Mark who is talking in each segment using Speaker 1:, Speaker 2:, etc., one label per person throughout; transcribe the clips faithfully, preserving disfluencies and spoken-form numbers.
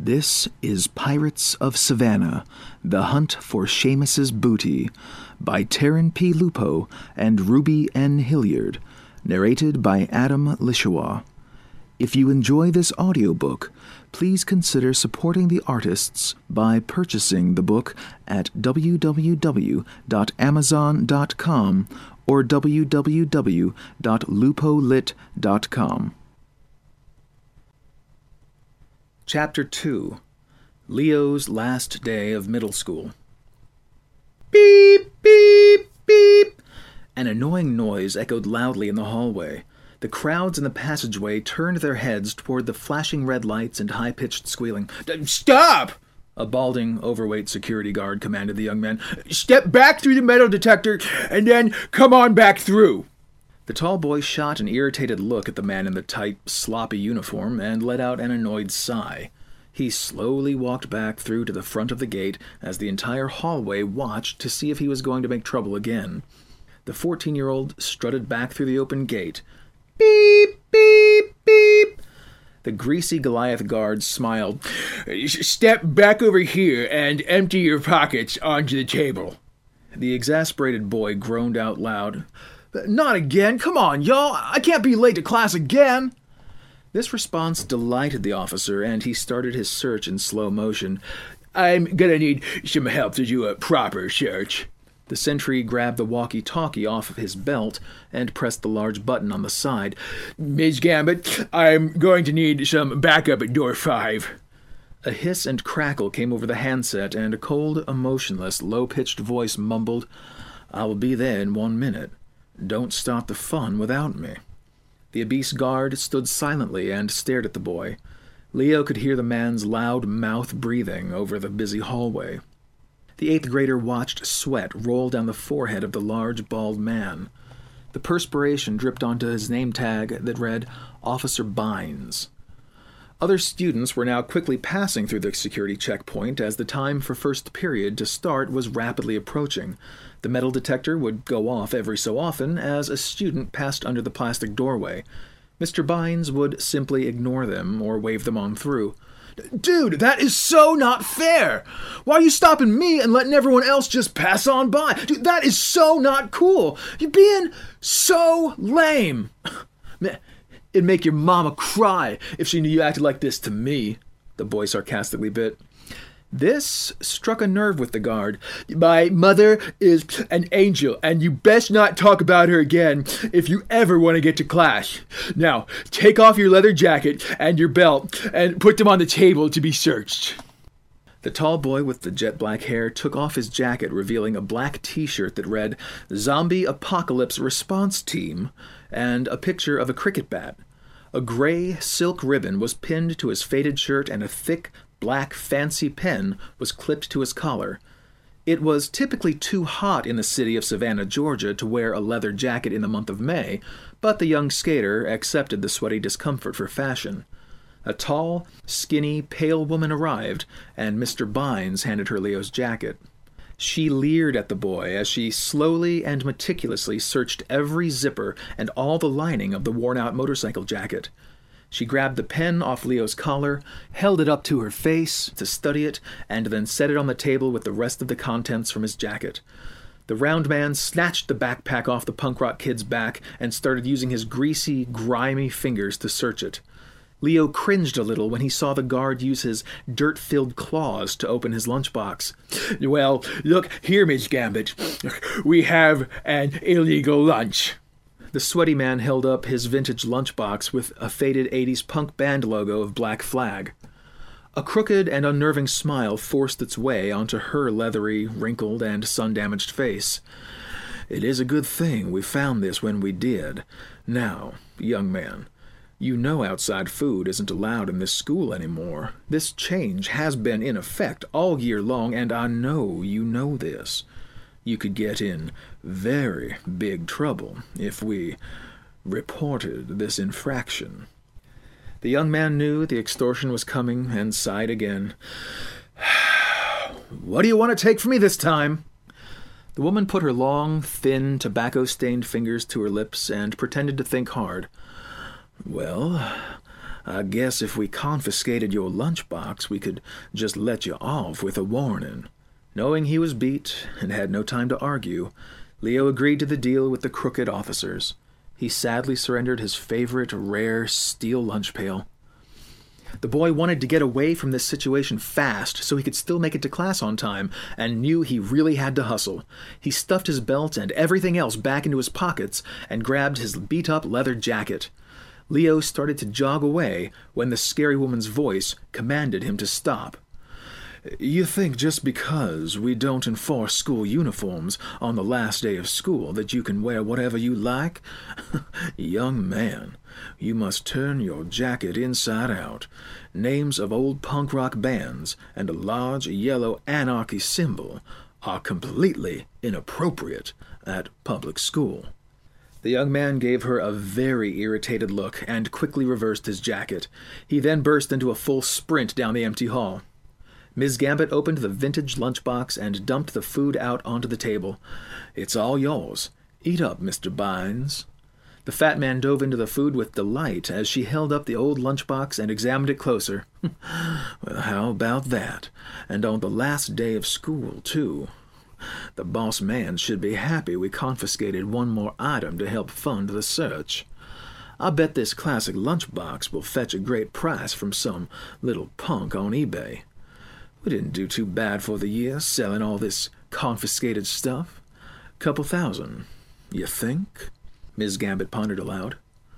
Speaker 1: This is Pirates of Savannah, The Hunt for Seamus's Booty, by Taryn P. Lupo and Ruby N. Hilliard, narrated by Adam Lishawa. If you enjoy this audiobook, please consider supporting the artists by purchasing the book at w w w dot amazon dot com or w w w dot lupolit dot com. Chapter two. Leo's Last Day of Middle School. Beep, beep, beep! An annoying noise echoed loudly in the hallway. The crowds in the passageway turned their heads toward the flashing red lights and high-pitched squealing. "Stop!" a balding, overweight security guard commanded the young man. "Step back through the metal detector, and then come on back through." The tall boy shot an irritated look at the man in the tight, sloppy uniform and let out an annoyed sigh. He slowly walked back through to the front of the gate as the entire hallway watched to see if he was going to make trouble again. The fourteen-year-old strutted back through the open gate. Beep, beep, beep. The greasy Goliath guard smiled. "Step back over here and empty your pockets onto the table." The exasperated boy groaned out loud. "Not again! Come on, y'all! I can't be late to class again!" This response delighted the officer, and he started his search in slow motion. "I'm gonna need some help to do a proper search." The sentry grabbed the walkie-talkie off of his belt and pressed the large button on the side. "Miz Gambit, I'm going to need some backup at door five." A hiss and crackle came over the handset, and a cold, emotionless, low-pitched voice mumbled, "I'll be there in one minute. Don't start the fun without me." The obese guard stood silently and stared at the boy. Leo could hear the man's loud mouth breathing over the busy hallway. The eighth grader watched sweat roll down the forehead of the large, bald man. The perspiration dripped onto his name tag that read, Officer Bynes. Other students were now quickly passing through the security checkpoint as the time for first period to start was rapidly approaching. The metal detector would go off every so often as a student passed under the plastic doorway. Mister Bynes would simply ignore them or wave them on through. "Dude, that is so not fair! Why are you stopping me and letting everyone else just pass on by? Dude, that is so not cool! You're being so lame! Man, it'd make your mama cry if she knew you acted like this to me," the boy sarcastically bit. This struck a nerve with the guard. "My mother is an angel, and you best not talk about her again if you ever want to get to class. Now, take off your leather jacket and your belt and put them on the table to be searched." The tall boy with the jet black hair took off his jacket, revealing a black t-shirt that read, Zombie Apocalypse Response Team, and a picture of a cricket bat. A gray silk ribbon was pinned to his faded shirt, and a thick, black fancy pen was clipped to his collar. It was typically too hot in the city of Savannah, Georgia, to wear a leather jacket in the month of May, but the young skater accepted the sweaty discomfort for fashion. A tall, skinny, pale woman arrived, and Mister Bynes handed her Leo's jacket. She leered at the boy as she slowly and meticulously searched every zipper and all the lining of the worn-out motorcycle jacket. She grabbed the pen off Leo's collar, held it up to her face to study it, and then set it on the table with the rest of the contents from his jacket. The round man snatched the backpack off the punk rock kid's back and started using his greasy, grimy fingers to search it. Leo cringed a little when he saw the guard use his dirt-filled claws to open his lunchbox. "Well, look here, Miss Gambit. We have an illegal lunch." The sweaty man held up his vintage lunchbox with a faded eighties punk band logo of Black Flag. A crooked and unnerving smile forced its way onto her leathery, wrinkled, and sun-damaged face. "It is a good thing we found this when we did. Now, young man, you know outside food isn't allowed in this school anymore. This change has been in effect all year long, and I know you know this. You could get in very big trouble if we reported this infraction." The young man knew the extortion was coming and sighed again. "What do you want to take from me this time?" The woman put her long, thin, tobacco-stained fingers to her lips and pretended to think hard. "Well, I guess if we confiscated your lunchbox, we could just let you off with a warning." Knowing he was beat and had no time to argue, Leo agreed to the deal with the crooked officers. He sadly surrendered his favorite rare steel lunch pail. The boy wanted to get away from this situation fast so he could still make it to class on time, and knew he really had to hustle. He stuffed his belt and everything else back into his pockets and grabbed his beat-up leather jacket. Leo started to jog away when the scary woman's voice commanded him to stop. "You think just because we don't enforce school uniforms on the last day of school that you can wear whatever you like? Young man, you must turn your jacket inside out. Names of old punk rock bands and a large yellow anarchy symbol are completely inappropriate at public school." The young man gave her a very irritated look and quickly reversed his jacket. He then burst into a full sprint down the empty hall. Miz Gambit opened the vintage lunchbox and dumped the food out onto the table. "It's all yours. Eat up, Mister Bynes." The fat man dove into the food with delight as she held up the old lunchbox and examined it closer. "Well, how about that? And on the last day of school, too. The boss man should be happy we confiscated one more item to help fund the search. I bet this classic lunchbox will fetch a great price from some little punk on eBay. We didn't do too bad for the year selling all this confiscated stuff. Couple thousand, you think?" Miz Gambit pondered aloud.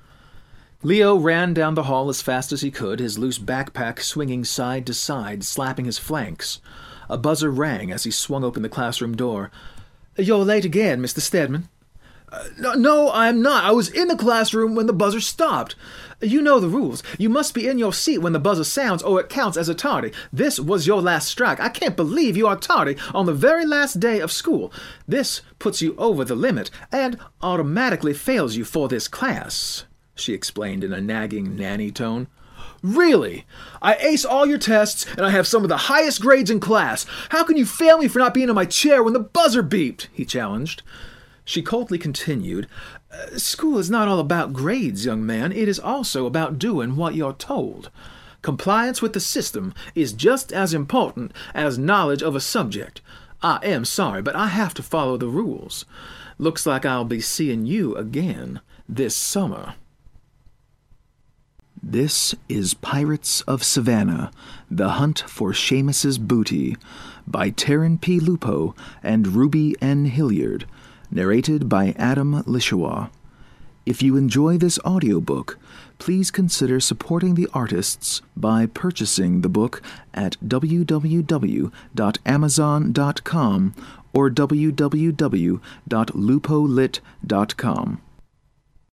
Speaker 1: Leo ran down the hall as fast as he could, his loose backpack swinging side to side, slapping his flanks. A buzzer rang as he swung open the classroom door. "You're late again, Mister Stedman." Uh, no, no, I'm not. I was in the classroom when the buzzer stopped. You know the rules. You must be in your seat when the buzzer sounds, or it counts as a tardy. This was your last strike. I can't believe you are tardy on the very last day of school. This puts you over the limit and automatically fails you for this class," she explained in a nagging nanny tone. "Really? I ace all your tests, and I have some of the highest grades in class. How can you fail me for not being in my chair when the buzzer beeped?" he challenged. She coldly continued, "School is not all about grades, young man. It is also about doing what you're told. Compliance with the system is just as important as knowledge of a subject. I am sorry, but I have to follow the rules. Looks like I'll be seeing you again this summer." This is Pirates of Savannah, The Hunt for Seamus's Booty, by Taryn P. Lupo and Ruby N. Hilliard, narrated by Adam Lishawa. If you enjoy this audiobook, please consider supporting the artists by purchasing the book at w w w dot amazon dot com or w w w dot lupolit dot com.